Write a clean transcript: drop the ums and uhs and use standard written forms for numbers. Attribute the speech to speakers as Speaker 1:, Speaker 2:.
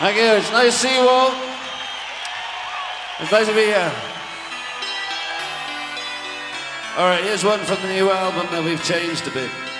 Speaker 1: Thank you. It's nice to see you all. It's nice to be here. All right, here's one from the new album that we've changed a bit.